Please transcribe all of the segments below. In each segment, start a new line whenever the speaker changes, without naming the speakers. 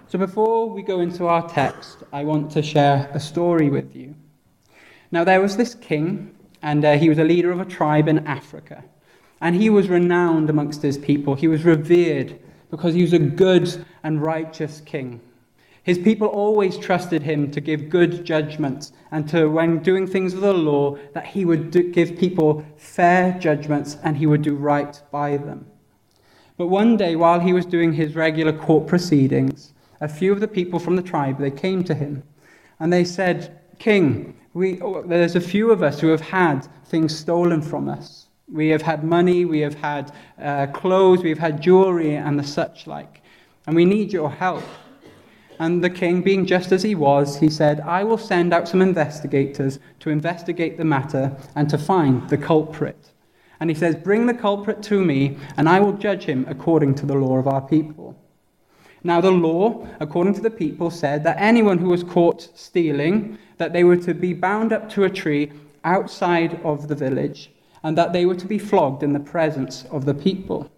So before we go into our text, I want to share a story with you. Now there was this king, and he was a leader of a tribe in Africa. And he was renowned amongst his people. He was revered because he was a good and righteous king. His people always trusted him to give good judgments, and to, when doing things of the law, that he would give people fair judgments and he would do right by them. But one day, while he was doing his regular court proceedings, a few of the people from the tribe, they came to him and they said, "King, there's a few of us who have had things stolen from us. We have had money, we have had clothes, we have had jewelry and the such like, and we need your help." And the king, being just as he was, he said, "I will send out some investigators to investigate the matter and to find the culprit." And he says, "Bring the culprit to me, and I will judge him according to the law of our people." Now the law, according to the people, said that anyone who was caught stealing, that they were to be bound up to a tree outside of the village, and that they were to be flogged in the presence of the people.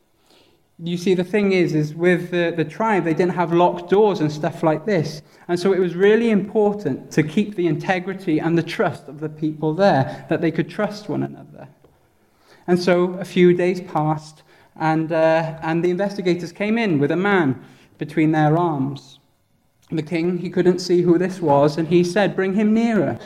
You see, the thing is with the tribe, they didn't have locked doors and stuff like this. And so it was really important to keep the integrity and the trust of the people there, that they could trust one another. And so a few days passed, and the investigators came in with a man between their arms. The king, he couldn't see who this was, and he said, "Bring him nearer."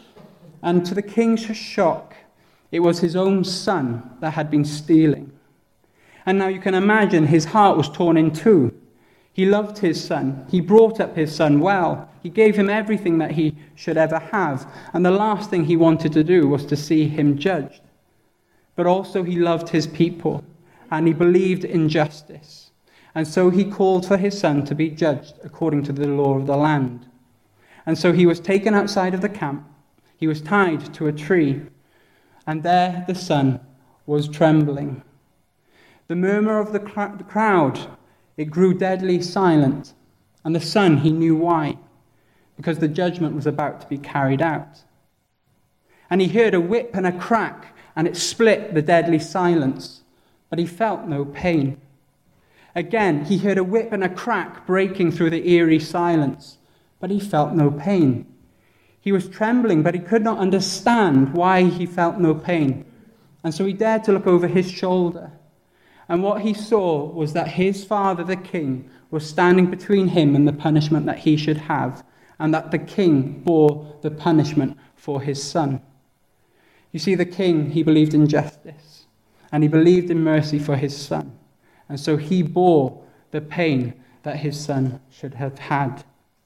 And to the king's shock, it was his own son that had been stealing. And now you can imagine his heart was torn in two. He loved his son. He brought up his son well. He gave him everything that he should ever have. And the last thing he wanted to do was to see him judged. But also he loved his people, and he believed in justice. And so he called for his son to be judged according to the law of the land. And so he was taken outside of the camp. He was tied to a tree. And there the son was trembling. The murmur of the crowd, it grew deadly silent. And the son, he knew why. Because the judgment was about to be carried out. And he heard a whip and a crack, and it split the deadly silence. But he felt no pain. Again, he heard a whip and a crack breaking through the eerie silence. But he felt no pain. He was trembling, but he could not understand why he felt no pain. And so he dared to look over his shoulder. And what he saw was that his father, the king, was standing between him and the punishment that he should have, and that the king bore the punishment for his son. You see, the king, he believed in justice, and he believed in mercy for his son. And so he bore the pain that his son should have had.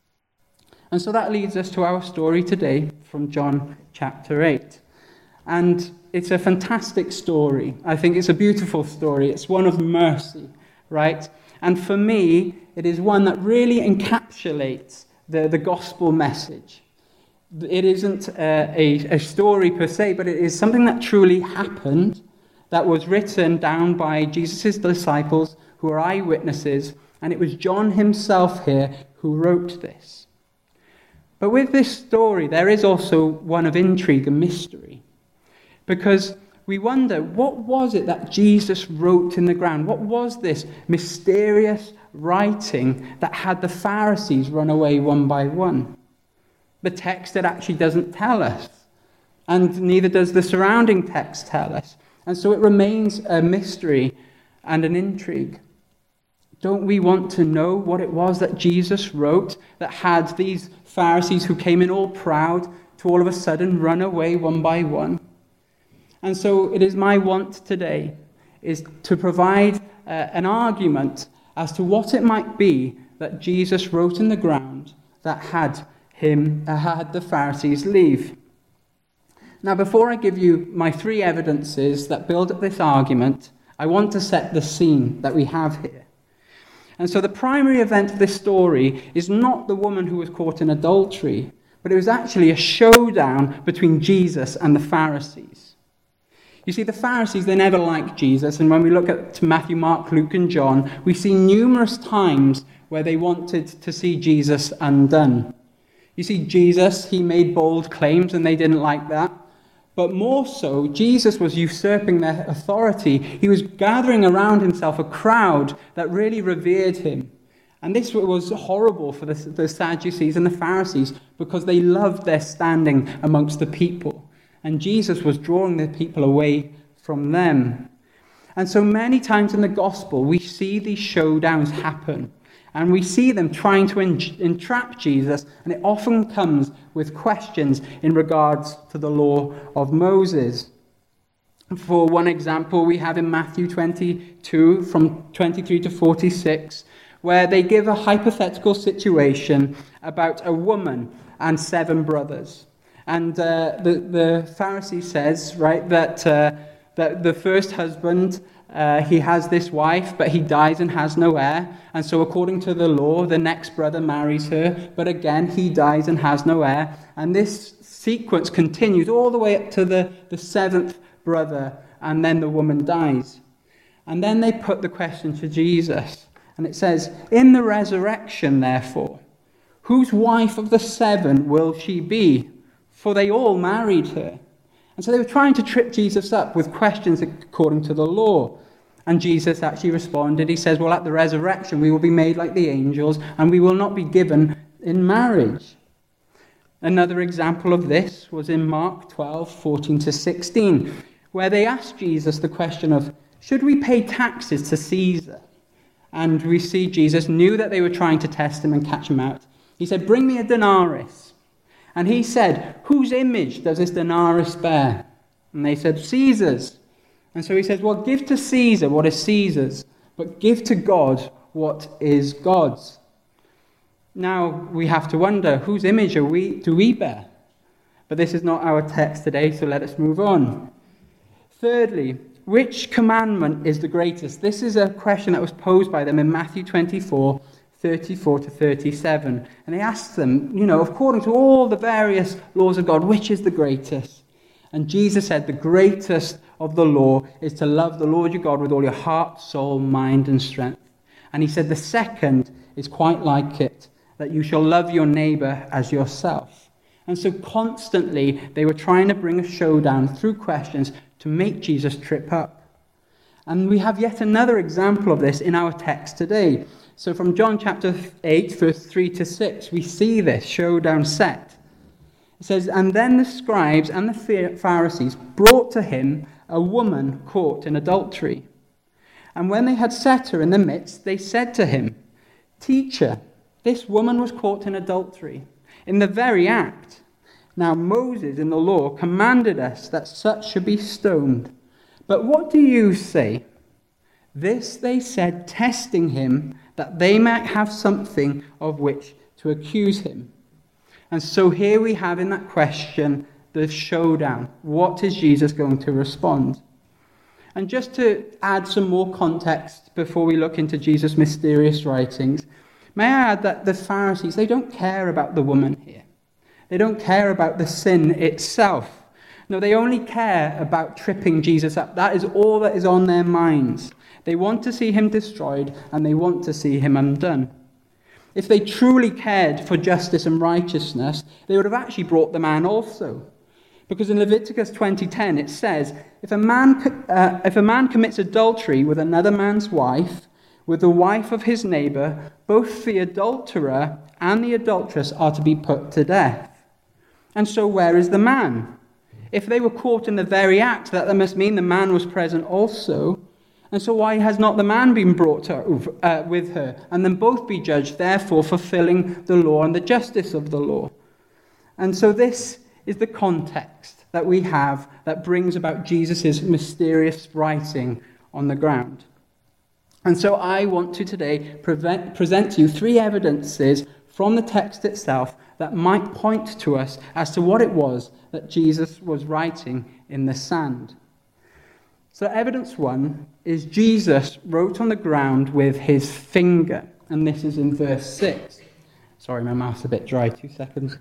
And so that leads us to our story today from John chapter 8. And it's a fantastic story. I think it's a beautiful story. It's one of mercy, right? And for me, it is one that really encapsulates the gospel message. It isn't a story per se, but it is something that truly happened, that was written down by Jesus' disciples who are eyewitnesses, and it was John himself here who wrote this. But with this story, there is also one of intrigue and mystery. Because we wonder, what was it that Jesus wrote in the ground? What was this mysterious writing that had the Pharisees run away one by one? The text, it actually doesn't tell us. And neither does the surrounding text tell us. And so it remains a mystery and an intrigue. Don't we want to know what it was that Jesus wrote that had these Pharisees who came in all proud to all of a sudden run away one by one? And so it is my want today is to provide an argument as to what it might be that Jesus wrote in the ground that had the Pharisees leave. Now, before I give you my three evidences that build up this argument, I want to set the scene that we have here. And so the primary event of this story is not the woman who was caught in adultery, but it was actually a showdown between Jesus and the Pharisees. You see, the Pharisees, they never liked Jesus, and when we look at Matthew, Mark, Luke, and John, we see numerous times where they wanted to see Jesus undone. You see, Jesus, he made bold claims, and they didn't like that. But more so, Jesus was usurping their authority. He was gathering around himself a crowd that really revered him. And this was horrible for the Sadducees and the Pharisees because they loved their standing amongst the people. And Jesus was drawing the people away from them. And so many times in the gospel, we see these showdowns happen. And we see them trying to entrap Jesus. And it often comes with questions in regards to the law of Moses. For one example, we have in Matthew 22, from 23 to 46, where they give a hypothetical situation about a woman and 7 brothers. And the Pharisee says, right, that the first husband, he has this wife, but he dies and has no heir. And so according to the law, the next brother marries her, but again, he dies and has no heir. And this sequence continues all the way up to the 7th brother, and then the woman dies. And then they put the question to Jesus. And it says, in the resurrection, therefore, whose wife of the 7 will she be? For they all married her. And so they were trying to trip Jesus up with questions according to the law. And Jesus actually responded. He says, well, at the resurrection, we will be made like the angels, and we will not be given in marriage. Another example of this was in Mark 12, 14 to 16, where they asked Jesus the question of, should we pay taxes to Caesar? And we see Jesus knew that they were trying to test him and catch him out. He said, bring me a denarius. And he said, whose image does this denarius bear? And they said, Caesar's. And so he says, well, give to Caesar what is Caesar's, but give to God what is God's. Now we have to wonder, whose image do we bear? But this is not our text today, so let us move on. Thirdly, which commandment is the greatest? This is a question that was posed by them in Matthew 24, 34 to 37. And they asked them, according to all the various laws of God, which is the greatest? And Jesus said, the greatest of the law is to love the Lord your God with all your heart, soul, mind, and strength. And he said, the second is quite like it, that you shall love your neighbor as yourself. And so constantly they were trying to bring a showdown through questions to make Jesus trip up. And we have yet another example of this in our text today. So from John chapter 8, verse 3 to 6, we see this showdown set. It says, and then the scribes and the Pharisees brought to him a woman caught in adultery. And when they had set her in the midst, they said to him, Teacher, this woman was caught in adultery, in the very act. Now Moses in the law commanded us that such should be stoned. But what do you say? This they said, testing him, that they might have something of which to accuse him. And so here we have in that question the showdown. What is Jesus going to respond? And just to add some more context before we look into Jesus' mysterious writings, may I add that the Pharisees, they don't care about the woman here. They don't care about the sin itself. No, they only care about tripping Jesus up. That is all that is on their minds. They want to see him destroyed, and they want to see him undone. If they truly cared for justice and righteousness, they would have actually brought the man also. Because in Leviticus 20:10 it says, if a man commits adultery with another man's wife, with the wife of his neighbor, both the adulterer and the adulteress are to be put to death. And so where is the man? If they were caught in the very act, that must mean the man was present also. And so why has not the man been brought with her, and then both be judged, therefore fulfilling the law and the justice of the law? And so this is the context that we have that brings about Jesus' mysterious writing on the ground. And so I want to today present to you 3 evidences from the text itself that might point to us as to what it was that Jesus was writing in the sand. So evidence 1 is Jesus wrote on the ground with his finger. And this is in verse 6. Sorry, my mouth's a bit dry. 2 seconds.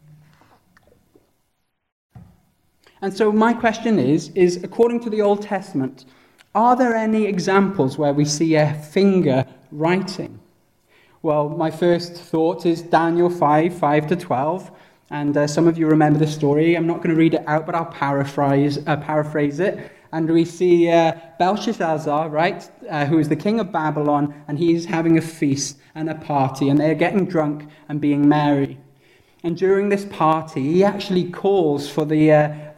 And so my question is according to the Old Testament, are there any examples where we see a finger writing? Well, my first thought is Daniel 5 to 12. And some of you remember the story. I'm not going to read it out, but I'll paraphrase it. And we see Belshazzar, right, who is the king of Babylon, and he's having a feast and a party, and they're getting drunk and being merry. And during this party, he actually calls for the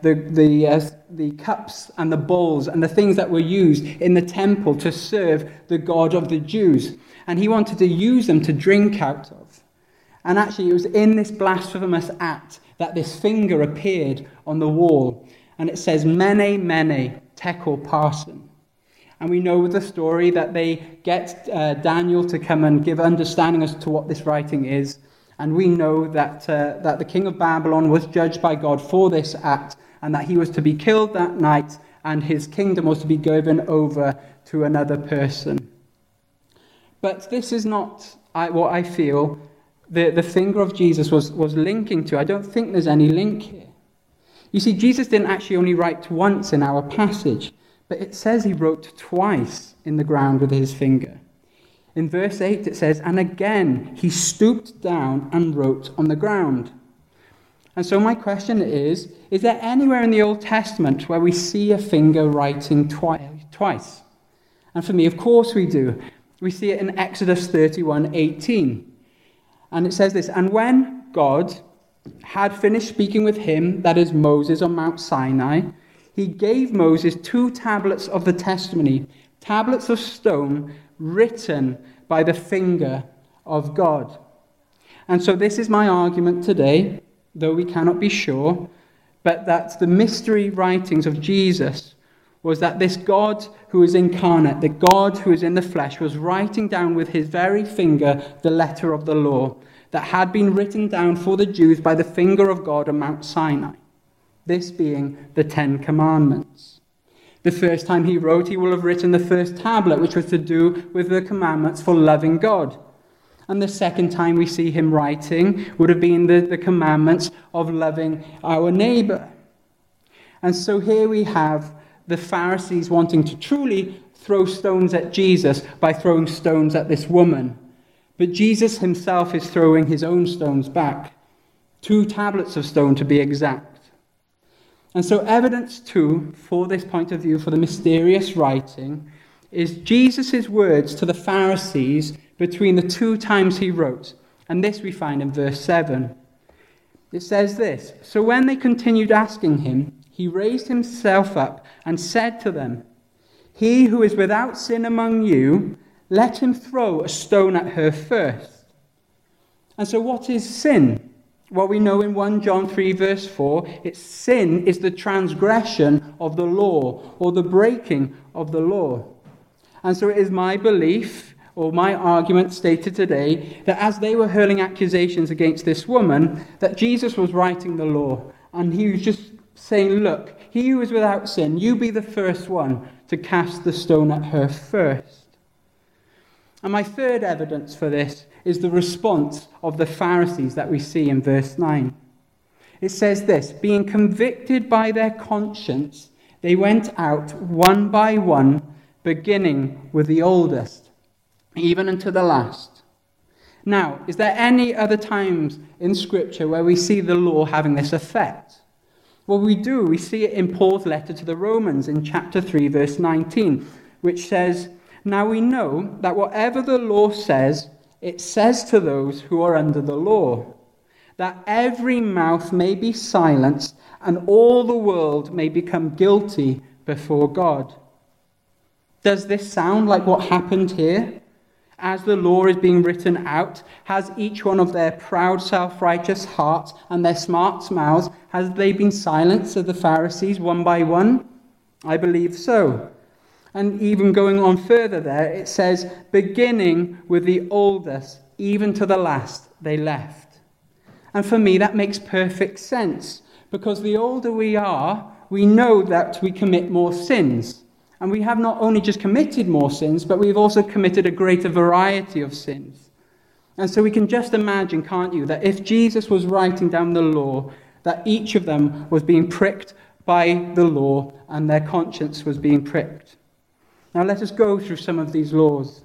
cups and the bowls and the things that were used in the temple to serve the God of the Jews. And he wanted to use them to drink out of. And actually, it was in this blasphemous act that this finger appeared on the wall. And it says, Mene, Mene, Tekel Parsin. And we know the story that they get Daniel to come and give understanding as to what this writing is. And we know that the king of Babylon was judged by God for this act, and that he was to be killed that night, and his kingdom was to be given over to another person. But this is not what I feel the finger of Jesus was linking to. I don't think there's any link here. You see, Jesus didn't actually only write once in our passage, but it says he wrote twice in the ground with his finger. In verse 8 it says, and again he stooped down and wrote on the ground. And so my question is there anywhere in the Old Testament where we see a finger writing twice? And for me, of course we do. We see it in Exodus 31:18. And it says this, and when God had finished speaking with him, that is Moses, on Mount Sinai, he gave Moses 2 tablets of the testimony, tablets of stone, written by the finger of God. And so this is my argument today, though we cannot be sure, but that the mystery writings of Jesus was that this God who is incarnate, the God who is in the flesh, was writing down with his very finger the letter of the law that had been written down for the Jews by the finger of God on Mount Sinai, this being the 10 Commandments. The first time he wrote, he will have written the first tablet, which was to do with the commandments for loving God. And the second time we see him writing would have been the commandments of loving our neighbor. And so here we have the Pharisees wanting to truly throw stones at Jesus by throwing stones at this woman. But Jesus himself is throwing his own stones back. 2 tablets of stone to be exact. And so evidence too, for this point of view, for the mysterious writing, is Jesus' words to the Pharisees between the 2 times he wrote. And this we find in verse 7. It says this, so when they continued asking him, he raised himself up and said to them, he who is without sin among you, let him throw a stone at her first. And so what is sin? Well, we know in 1 John 3 verse 4, sin is the transgression of the law, or the breaking of the law. And so it is my belief, or my argument stated today, that as they were hurling accusations against this woman, that Jesus was writing the law. And he was just saying, look, he who is without sin, you be the first one to cast the stone at her first. And my third evidence for this is the response of the Pharisees that we see in verse 9. It says this, being convicted by their conscience, they went out one by one, beginning with the oldest, even unto the last. Now, is there any other times in Scripture where we see the law having this effect? Well, we do. We see it in Paul's letter to the Romans in chapter 3, verse 19, which says, now we know that whatever the law says, it says to those who are under the law, that every mouth may be silenced and all the world may become guilty before God. Does this sound like what happened here? As the law is being written out, has each one of their proud, self-righteous hearts and their smart mouths, has they been silenced of the Pharisees one by one? I believe so. And even going on further there, it says, beginning with the oldest, even to the last, they left. And for me, that makes perfect sense, because the older we are, we know that we commit more sins. And we have not only just committed more sins, but we've also committed a greater variety of sins. And so we can just imagine, can't you, that if Jesus was writing down the law, that each of them was being pricked by the law and their conscience was being pricked. Now let us go through some of these laws.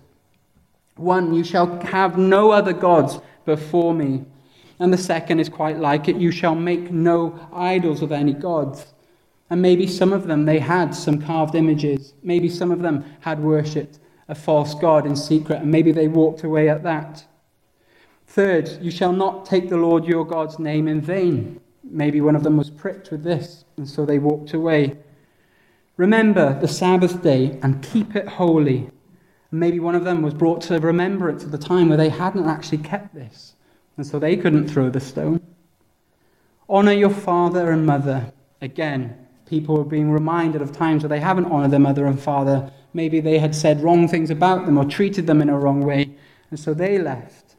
1, you shall have no other gods before me. And the second is quite like it, you shall make no idols of any gods. And maybe some of them, they had some carved images. Maybe some of them had worshipped a false god in secret, and maybe they walked away at that. Third, you shall not take the Lord your God's name in vain. Maybe one of them was pricked with this, and so they walked away. Remember the Sabbath day and keep it holy. And maybe one of them was brought to remembrance of the time where they hadn't actually kept this, and so they couldn't throw the stone. Honor your father and mother. Again, people were being reminded of times where they haven't honored their mother and father. Maybe they had said wrong things about them or treated them in a wrong way, and so they left.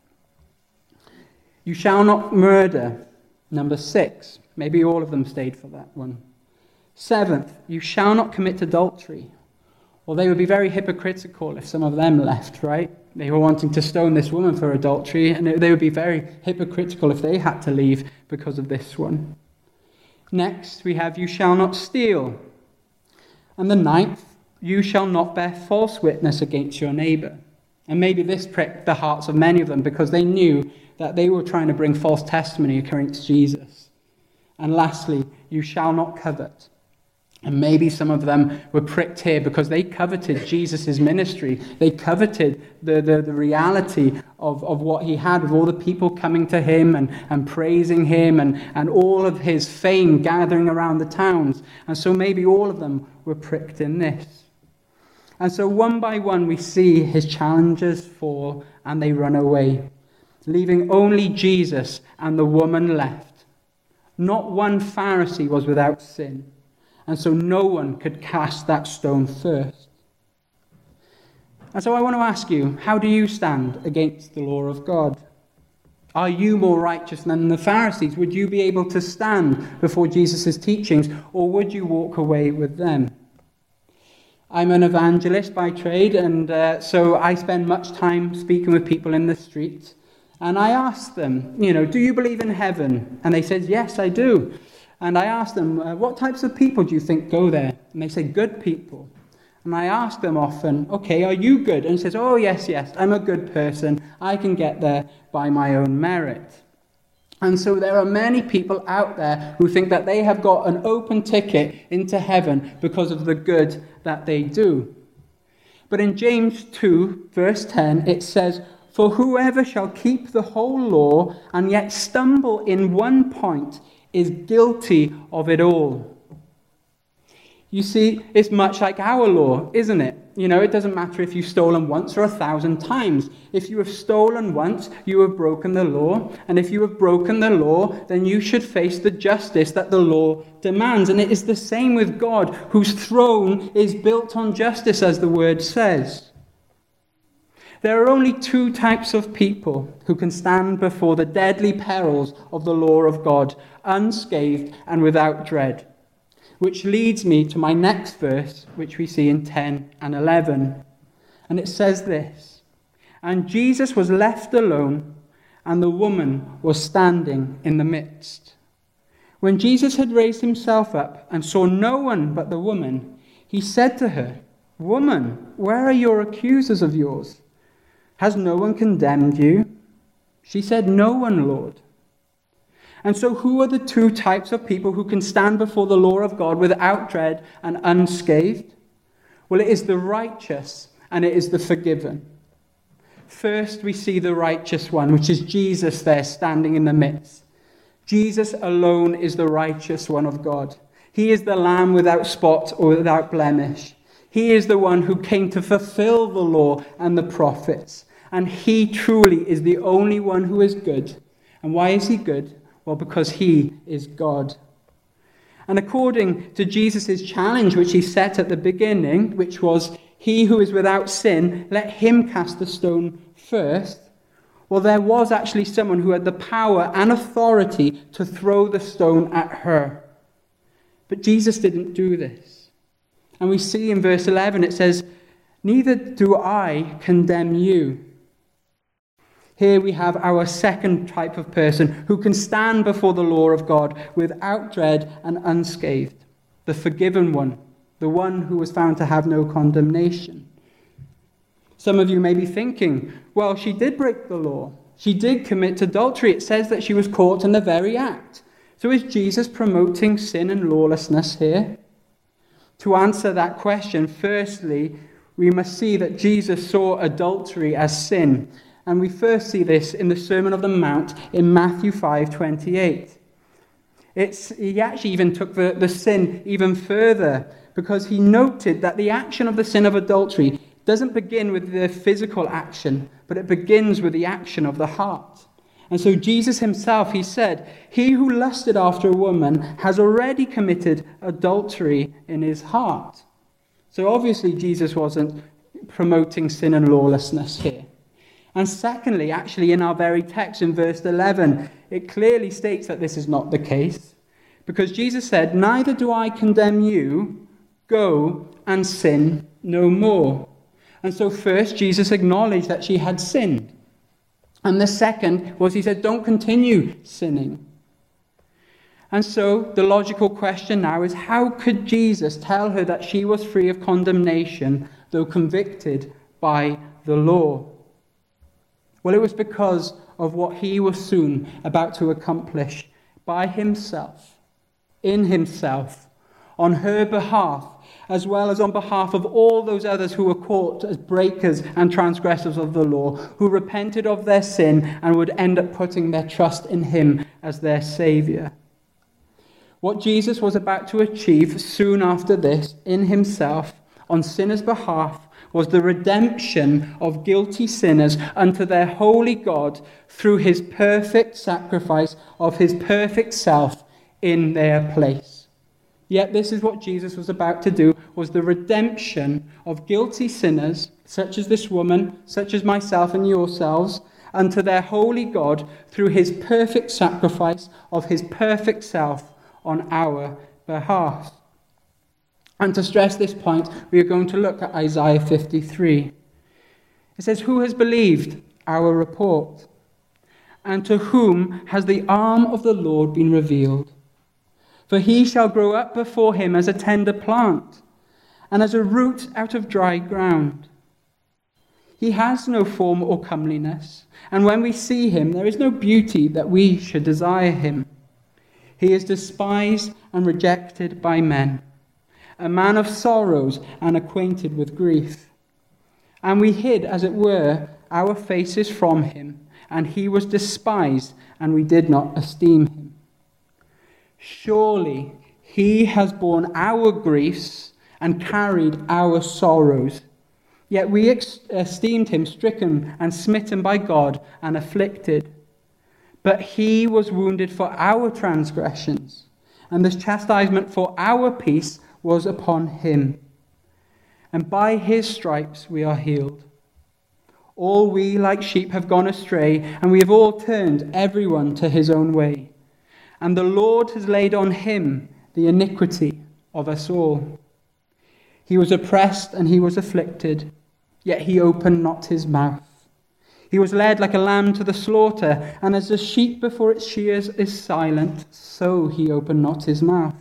You shall not murder. Number 6. Maybe all of them stayed for that one. 7th, you shall not commit adultery. Well, they would be very hypocritical if some of them left, right? They were wanting to stone this woman for adultery, and they would be very hypocritical if they had to leave because of this one. Next, we have, you shall not steal. And the 9th, you shall not bear false witness against your neighbor. And maybe this pricked the hearts of many of them because they knew that they were trying to bring false testimony against Jesus. And lastly, you shall not covet. And maybe some of them were pricked here because they coveted Jesus' ministry. They coveted the reality of what he had, with all the people coming to him and praising him and all of his fame gathering around the towns. And so maybe all of them were pricked in this. And so one by one we see his challengers fall and they run away, leaving only Jesus and the woman left. Not one Pharisee was without sin. And so no one could cast that stone first. And so I want to ask you, how do you stand against the law of God? Are you more righteous than the Pharisees? Would you be able to stand before Jesus' teachings, or would you walk away with them? I'm an evangelist by trade, and so I spend much time speaking with people in the streets. And I ask them, do you believe in heaven? And they said, yes, I do. And I asked them, what types of people do you think go there? And they say, good people. And I ask them often, okay, are you good? And he says, oh, yes, I'm a good person. I can get there by my own merit. And so there are many people out there who think that they have got an open ticket into heaven because of the good that they do. But in James 2, verse 10, it says, for whoever shall keep the whole law and yet stumble in one point is guilty of it all. You see, it's much like our law, isn't it? It doesn't matter if you've stolen once or 1,000 times. If you have stolen once, you have broken the law. And if you have broken the law, then you should face the justice that the law demands. And it is the same with God, whose throne is built on justice, as the word says. There are only 2 types of people who can stand before the deadly perils of the law of God, unscathed and without dread. Which leads me to my next verse, which we see in 10 and 11. And it says this, and Jesus was left alone, and the woman was standing in the midst. When Jesus had raised himself up and saw no one but the woman, he said to her, woman, where are your accusers of yours? Has no one condemned you? She said, no one, Lord. And so who are the 2 types of people who can stand before the law of God without dread and unscathed? Well, it is the righteous and it is the forgiven. First, we see the righteous one, which is Jesus there standing in the midst. Jesus alone is the righteous one of God. He is the Lamb without spot or without blemish. He is the one who came to fulfill the law and the prophets. And he truly is the only one who is good. And why is he good? Well, because he is God. And according to Jesus' challenge, which he set at the beginning, which was, he who is without sin, let him cast the stone first. Well, there was actually someone who had the power and authority to throw the stone at her. But Jesus didn't do this. And we see in verse 11, it says, neither do I condemn you. Here we have our second type of person who can stand before the law of God without dread and unscathed. The forgiven one, the one who was found to have no condemnation. Some of you may be thinking, well, she did break the law. She did commit adultery. It says that she was caught in the very act. So is Jesus promoting sin and lawlessness here? To answer that question, firstly, we must see that Jesus saw adultery as sin. And we first see this in the Sermon on the Mount in Matthew 5:28. He actually even took the sin even further, because he noted that the action of the sin of adultery doesn't begin with the physical action, but it begins with the action of the heart. And so Jesus himself, he said, "He who lusted after a woman has already committed adultery in his heart." So obviously Jesus wasn't promoting sin and lawlessness here. And secondly, actually in our very text in verse 11, it clearly states that this is not the case. Because Jesus said, "Neither do I condemn you, go and sin no more." And so first, Jesus acknowledged that she had sinned. And the second was he said, don't continue sinning. And so the logical question now is, how could Jesus tell her that she was free of condemnation, though convicted by the law? Well, it was because of what he was soon about to accomplish by himself, in himself, on her behalf, as well as on behalf of all those others who were caught as breakers and transgressors of the law, who repented of their sin and would end up putting their trust in him as their Saviour. What Jesus was about to achieve soon after this, in himself, on sinners' behalf, was the redemption of guilty sinners unto their holy God through his perfect sacrifice of his perfect self in their place. Yet this is what Jesus was about to do, was the redemption of guilty sinners, such as this woman, such as myself and yourselves, unto their holy God through his perfect sacrifice of his perfect self on our behalf. And to stress this point, we are going to look at Isaiah 53. It says, "Who has believed our report? And to whom has the arm of the Lord been revealed? For he shall grow up before him as a tender plant, and as a root out of dry ground. He has no form or comeliness, and when we see him, there is no beauty that we should desire him. He is despised and rejected by men, a man of sorrows and acquainted with grief. And we hid, as it were, our faces from him, and he was despised, and we did not esteem him. Surely he has borne our griefs and carried our sorrows. Yet we esteemed him stricken and smitten by God and afflicted. But he was wounded for our transgressions, and the chastisement for our peace was upon him. And by his stripes we are healed. All we like sheep have gone astray, and we have all turned everyone to his own way. And the Lord has laid on him the iniquity of us all. He was oppressed and he was afflicted, yet he opened not his mouth. He was led like a lamb to the slaughter, and as a sheep before its shears is silent, so he opened not his mouth.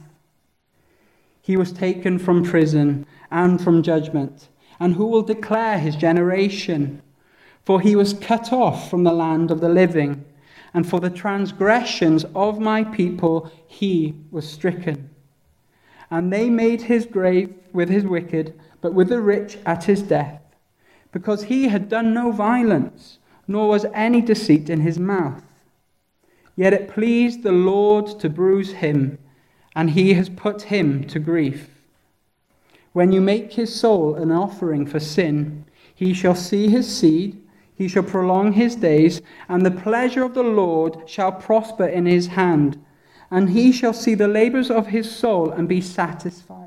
He was taken from prison and from judgment, and who will declare his generation? For he was cut off from the land of the living, and for the transgressions of my people he was stricken. And they made his grave with his wicked, but with the rich at his death, because he had done no violence, nor was any deceit in his mouth. Yet it pleased the Lord to bruise him, and he has put him to grief. When you make his soul an offering for sin, he shall see his seed, he shall prolong his days, and the pleasure of the Lord shall prosper in his hand, and he shall see the labors of his soul and be satisfied.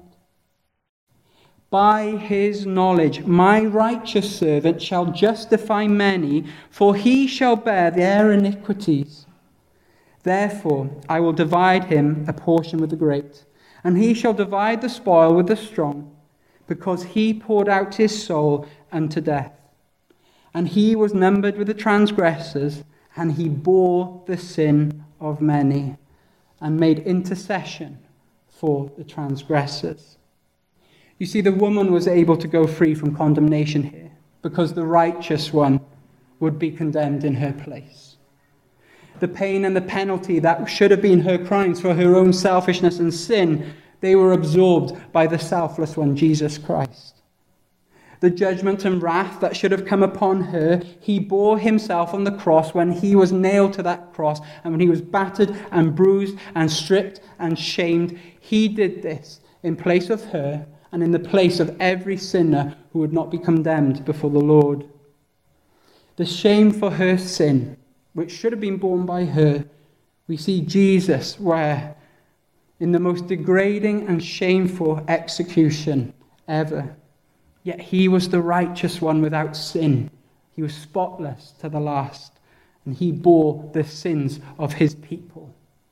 By his knowledge my righteous servant shall justify many, for he shall bear their iniquities. Therefore I will divide him a portion with the great, and he shall divide the spoil with the strong, because he poured out his soul unto death. And he was numbered with the transgressors, and he bore the sin of many, and made intercession for the transgressors. You see, the woman was able to go free from condemnation here, because the righteous one would be condemned in her place. The pain and the penalty that should have been her crimes for her own selfishness and sin, They were absorbed by the selfless one, Jesus Christ. The judgment and wrath that should have come upon her, he bore himself on the cross when he was nailed to that cross, and when he was battered and bruised and stripped and shamed. He did this in place of her and in the place of every sinner who would not be condemned before the Lord. The shame for her sin, which should have been borne by her, we see Jesus wear in the most degrading and shameful execution ever. Yet he was the righteous one without sin. He was spotless to the last, and he bore the sins of his people.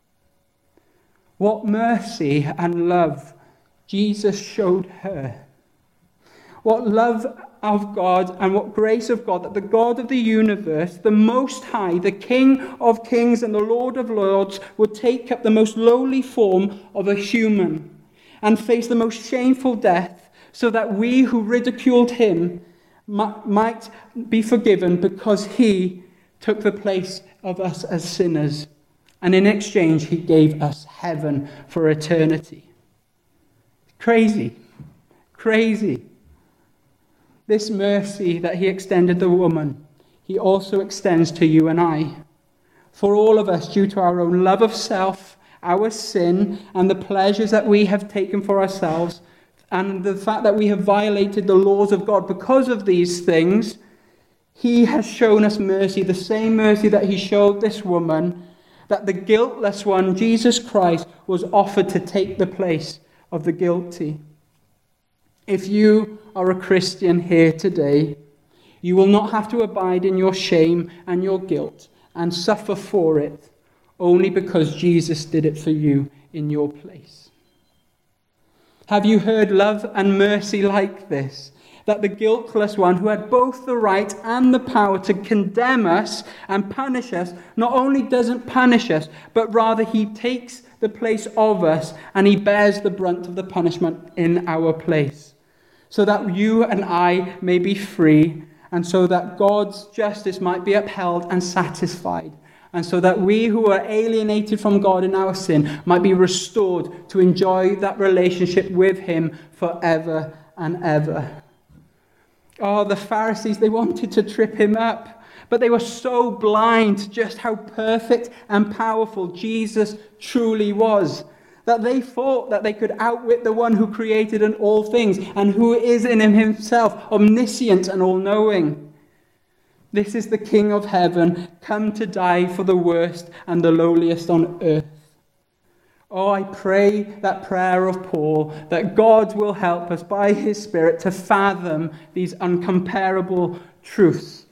What mercy and love Jesus showed her. What love of God and what grace of God, that the God of the universe, the Most High, the King of kings and the Lord of lords, would take up the most lowly form of a human and face the most shameful death, so that we who ridiculed him might be forgiven, because he took the place of us as sinners. And in exchange, he gave us heaven for eternity. Crazy. Crazy. This mercy that he extended the woman, he also extends to you and I. For all of us, due to our own love of self, our sin, and the pleasures that we have taken for ourselves, and the fact that we have violated the laws of God because of these things, he has shown us mercy, the same mercy that he showed this woman, that the guiltless one, Jesus Christ, was offered to take the place of the guilty. If you are a Christian here today, you will not have to abide in your shame and your guilt and suffer for it, only because Jesus did it for you in your place. Have you heard love and mercy like this? That the guiltless one, who had both the right and the power to condemn us and punish us, not only doesn't punish us, but rather he takes the place of us and he bears the brunt of the punishment in our place, so that you and I may be free, and so that God's justice might be upheld and satisfied, and so that we who are alienated from God in our sin might be restored to enjoy that relationship with him forever and ever. Oh, the Pharisees, they wanted to trip him up, but they were so blind to just how perfect and powerful Jesus truly was, that they thought that they could outwit the one who created all things and who is in him himself omniscient and all-knowing. This is the King of heaven, come to die for the worst and the lowliest on earth. Oh, I pray that prayer of Paul, that God will help us by his Spirit to fathom these uncomparable truths,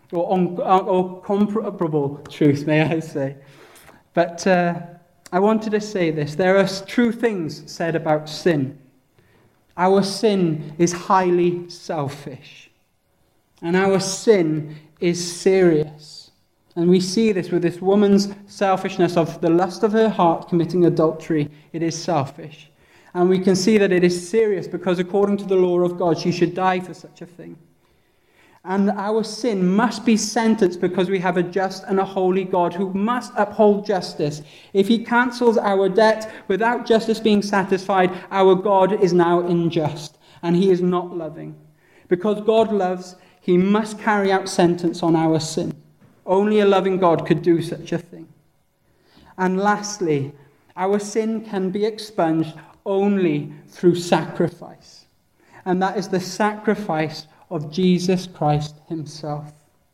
or comparable truths, may I say. But I wanted to say this. There are true things said about sin. Our sin is highly selfish, and our sin is serious. And we see this with this woman's selfishness of the lust of her heart committing adultery. It is selfish. And we can see that it is serious because according to the law of God, she should die for such a thing. And our sin must be sentenced because we have a just and a holy God who must uphold justice. If he cancels our debt without justice being satisfied, our God is now unjust and he is not loving. Because God loves, he must carry out sentence on our sin. Only a loving God could do such a thing. And lastly, our sin can be expunged only through sacrifice. And that is the sacrifice of Jesus Christ himself.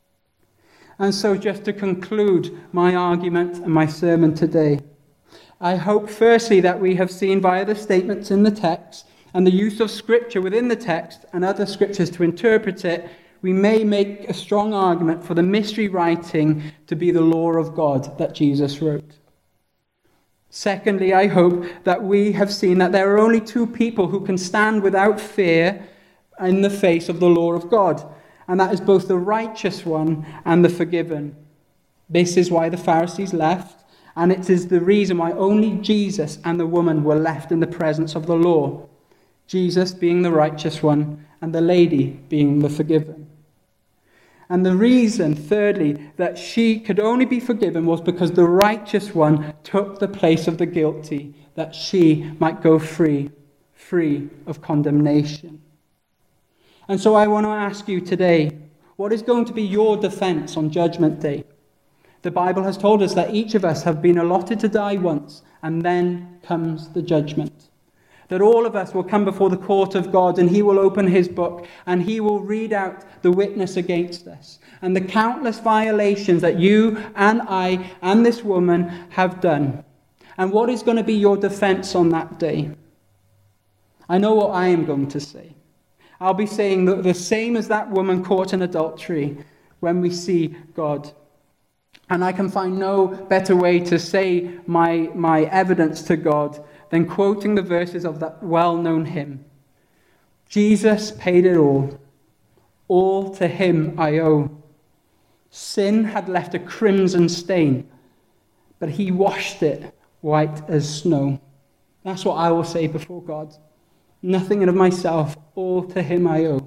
And so just to conclude my argument and my sermon today, I hope firstly that we have seen via the statements in the text and the use of scripture within the text and other scriptures to interpret it, we may make a strong argument for the mystery writing to be the law of God that Jesus wrote. Secondly, I hope that we have seen that there are only two people who can stand without fear in the face of the law of God, and that is both the righteous one and the forgiven. This is why the Pharisees left, and it is the reason why only Jesus and the woman were left in the presence of the law. Jesus being the righteous one, and the lady being the forgiven. And the reason, thirdly, that she could only be forgiven was because the righteous one took the place of the guilty, that she might go free of condemnation. And so I want to ask you today, what is going to be your defense on Judgment Day? The Bible has told us that each of us have been allotted to die once, and then comes the judgment. That all of us will come before the court of God, and he will open his book, and he will read out the witness against us, and the countless violations that you and I and this woman have done. And what is going to be your defense on that day? I know what I am going to say. I'll be saying the same as that woman caught in adultery when we see God. And I can find no better way to say my evidence to God than quoting the verses of that well-known hymn. Jesus paid it all to him I owe. Sin had left a crimson stain, but he washed it white as snow. That's what I will say before God. Nothing of myself, all to him I owe.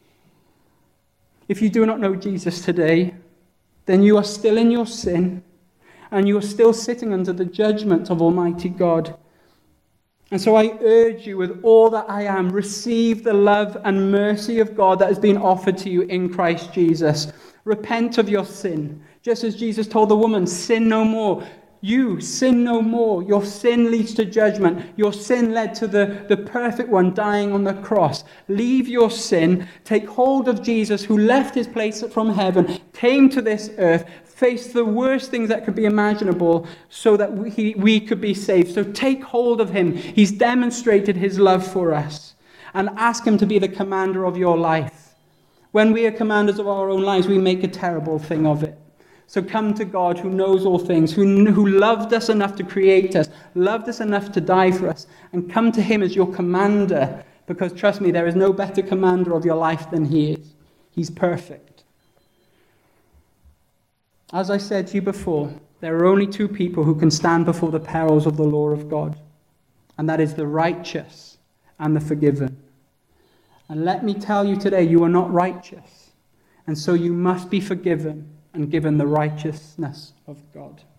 If you do not know Jesus today, then you are still in your sin, and you are still sitting under the judgment of Almighty God. And so I urge you with all that I am, receive the love and mercy of God that has been offered to you in Christ Jesus. Repent of your sin. Just as Jesus told the woman, sin no more. You sin no more. Your sin leads to judgment. Your sin led to the perfect one dying on the cross. Leave your sin. Take hold of Jesus, who left his place from heaven, came to this earth, faced the worst things that could be imaginable so that we could be saved. So take hold of him. He's demonstrated his love for us. And ask him to be the commander of your life. When we are commanders of our own lives, we make a terrible thing of it. So come to God, who knows all things, who loved us enough to create us, loved us enough to die for us, and come to him as your commander, because trust me, there is no better commander of your life than he is. He's perfect. As I said to you before, there are only two people who can stand before the perils of the law of God, and that is the righteous and the forgiven. And let me tell you today, you are not righteous, and so you must be forgiven and given the righteousness of God.